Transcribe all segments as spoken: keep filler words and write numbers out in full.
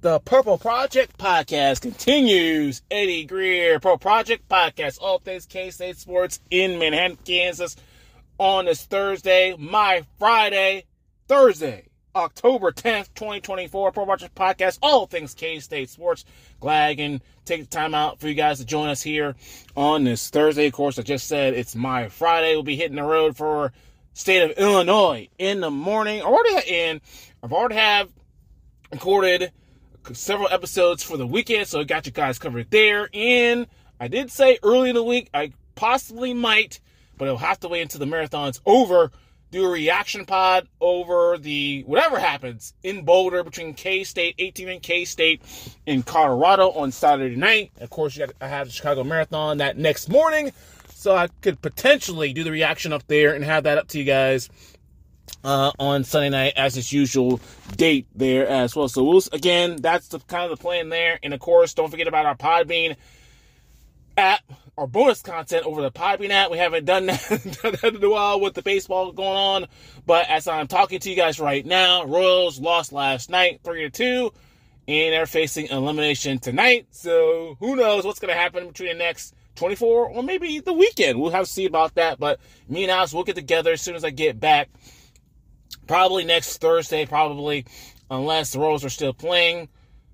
The Purple Project Podcast continues. Eddie Greer, Purple Project Podcast, all things K-State sports in Manhattan, Kansas, on this Thursday, my Friday, Thursday, October tenth, twenty twenty-four. Purple Project Podcast, all things K-State sports. Glad I can take the time out for you guys to join us here on this Thursday. Of course, I just said it's my Friday. We'll be hitting the road for state of Illinois in the morning. I already in. I've already have recorded several episodes for the weekend, so I got you guys covered there. And I did say early in the week I possibly might, but it'll have to wait until the marathon's over, do a reaction pod over the whatever happens in Boulder between K-State, eighteen and K-State in Colorado on Saturday night. Of course, you got I have the Chicago Marathon that next morning, so I could potentially do the reaction up there and have that up to you guys Uh, on Sunday night as its usual date there as well. So we'll, again, that's the kind of the plan there. And of course, don't forget about our Podbean app, our bonus content over the Podbean app. We haven't done that, done that in a while with the baseball going on. But as I'm talking to you guys right now, Royals lost last night three to two, and they're facing elimination tonight. So who knows what's going to happen between the next twenty-four or maybe the weekend. We'll have to see about that. But me and Alex will get together as soon as I get back. Probably next Thursday, probably, unless the Royals are still playing,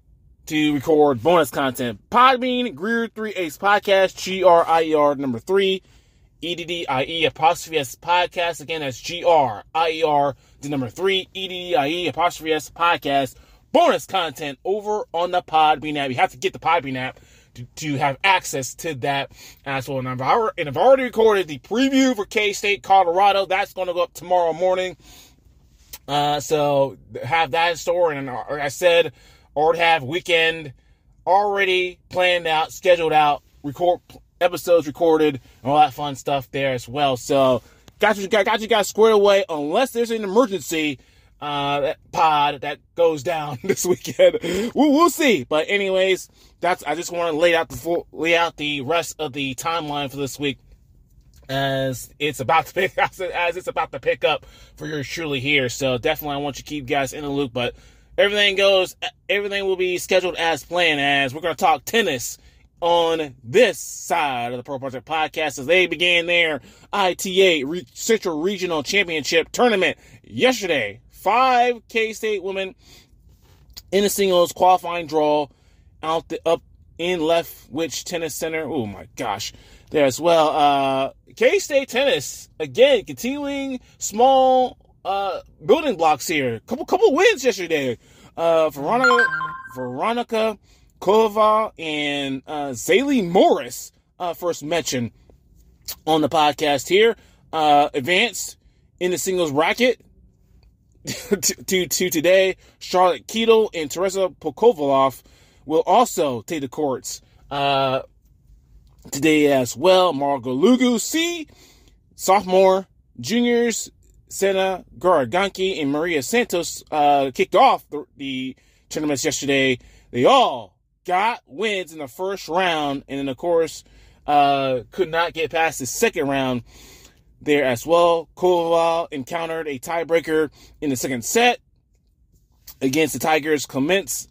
to record bonus content. Podbean, Greer three Ace Podcast, G R I E R number three, E D D I E apostrophe S Podcast. Again, that's G R I E R the number three, E D D I E apostrophe S Podcast. Bonus content over on the Podbean app. You have to get the Podbean app to, to have access to that as well. And I've, already, and I've already recorded the preview for K-State, Colorado. That's going to go up tomorrow morning. Uh, so have that in store, and like I said, already have weekend already planned out, scheduled out, record episodes recorded, and all that fun stuff there as well. So got you, got, got you guys squared away. Unless there's an emergency uh, that pod that goes down this weekend, we'll, we'll see. But anyways, that's I just want to lay out the full, lay out the rest of the timeline for this week, as it's about to pick as it's about to pick up for yours truly here. So definitely I want you to keep you guys in the loop, but everything goes everything will be scheduled as planned, as we're going to talk tennis on this side of the Pro Project Podcast as they began their I T A Re- Central Regional Championship tournament yesterday. Five K-State women in the singles qualifying draw out the up in Lethbridge Tennis Center. Oh my gosh. There as well. Uh, K-State tennis, again, continuing small uh, building blocks here. Couple couple wins yesterday. Uh, Veronica, Veronica Kova and uh, Zaylee Morris, uh, first mentioned on the podcast here, uh, advanced in the singles bracket to, to, to today. Charlotte Keetle and Teresa Pokovalov will also take the courts Uh today as well. Margot Lugu, C, sophomore, juniors, Sena Garaganki and Maria Santos uh, kicked off the, the tournaments yesterday. They all got wins in the first round, and then, of course, uh, could not get past the second round there as well. Koval encountered a tiebreaker in the second set against the Tigers' Clements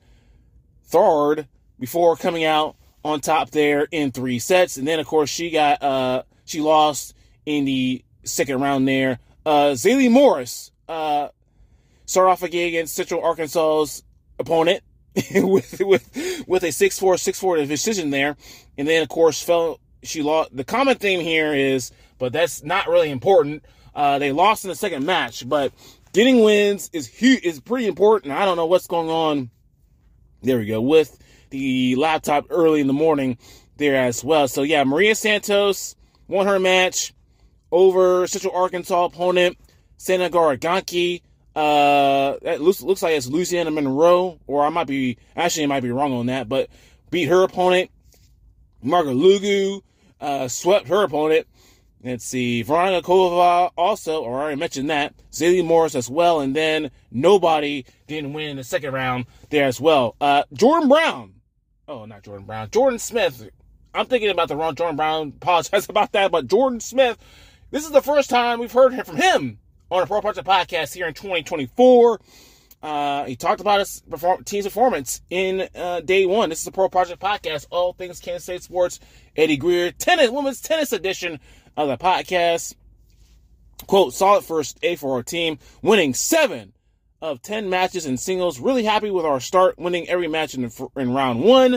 Thord before coming out on top there in three sets. And then, of course, she got, uh, she lost in the second round there. Uh, Zaylee Morris, uh, started off again against Central Arkansas's opponent with, with, with a six four, six four decision there. And then, of course, fell, she lost. The common theme here is, but that's not really important. Uh, they lost in the second match, but getting wins is huge, is pretty important. I don't know what's going on. There we go. With the laptop early in the morning there as well. So, yeah, Maria Santos won her match over Central Arkansas opponent, Sena Garaganki. Uh, that looks, looks like it's Louisiana Monroe, or I might be, actually I might be wrong on that, but beat her opponent. Margot Lugu uh, swept her opponent. Let's see, Veronica Kova also, or I already mentioned that, Zaylee Morris as well, and then nobody didn't win in the second round there as well. Uh, Jordan Brown. Oh, not Jordan Brown. Jordan Smith. I'm thinking about the wrong Jordan Brown. Apologize about that. But Jordan Smith, this is the first time we've heard from him on the Pro Project Podcast here in twenty twenty-four. Uh, he talked about his perform- team's performance in uh, day one. This is the Pro Project Podcast, all things Kansas State sports. Eddie Greer, tennis, women's tennis edition of the podcast. Quote, solid first day for our team, winning seven of ten matches in singles. Really happy with our start, winning every match in, the, in round one.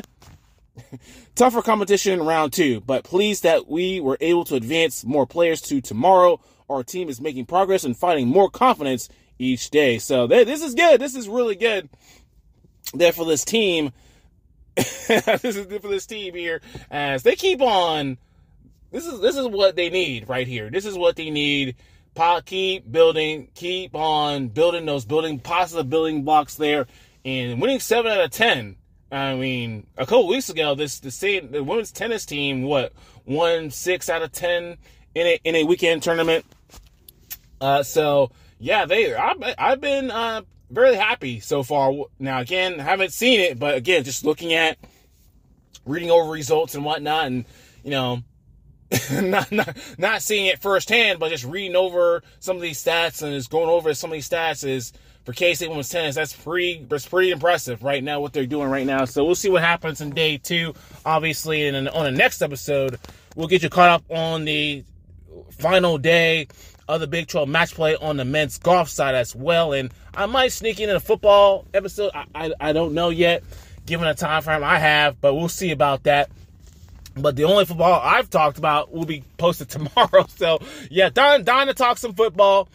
Tougher competition in round two, but pleased that we were able to advance more players to tomorrow. Our team is making progress and finding more confidence each day. So this is good. This is really good there for this team. This is good for this team here as they keep on. This is this is what they need right here. This is what they need. Keep building, keep on building those building positive building blocks there, and winning seven out of ten. I mean, a couple weeks ago, this the same the women's tennis team what won six out of ten in a in a weekend tournament. Uh, so yeah, they I've, I've been uh, very happy so far. Now again, haven't seen it, but again, just looking at reading over results and whatnot, and you know. not, not not seeing it firsthand, but just reading over some of these stats and just going over some of these stats is for K-State women's tennis. That's pretty that's pretty impressive right now what they're doing right now. So we'll see what happens in day two. Obviously, and on the next episode, we'll get you caught up on the final day of the Big twelve match play on the men's golf side as well. And I might sneak in a football episode. I I, I don't know yet, given the time frame I have, but we'll see about that. But the only football I've talked about will be posted tomorrow. So, yeah, dying, dying to talk some football.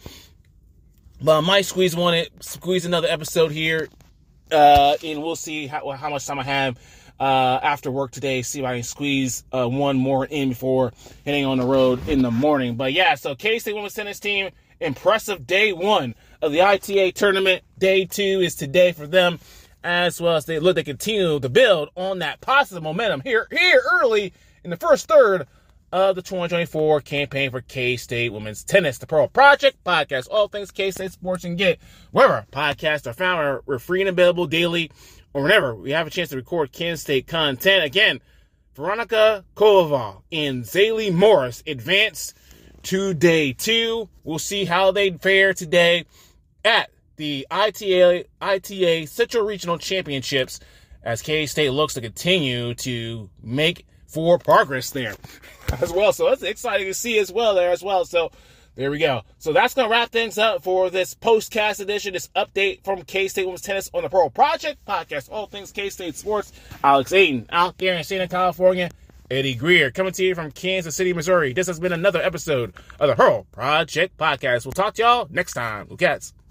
But I might squeeze one, in, squeeze another episode here. Uh, and we'll see how, how much time I have uh, after work today. See if I can squeeze uh, one more in before heading on the road in the morning. But, yeah, so K-State women's tennis team, impressive day one of the I T A tournament. Day two is today for them. As well as they look to continue to build on that positive momentum here, here early in the first third of the twenty twenty-four campaign for K-State women's tennis. The Pro Project Podcast, all things K-State sports, and get wherever podcasts are found. We're free and available daily, or whenever we have a chance to record Kansas State content. Again, Veronica Koval and Zaylee Morris advance to day two. We'll see how they fare today at the I T A I T A Central Regional Championships as K-State looks to continue to make for progress there as well. So that's exciting to see as well there as well. So there we go. So that's going to wrap things up for this postcast edition, this update from K-State Women's Tennis on the Pro Project Podcast, all things K-State sports. Alex Aiden out there in Santa California. Eddie Greer coming to you from Kansas City, Missouri. This has been another episode of the Pro Project Podcast. We'll talk to y'all next time. Lucas.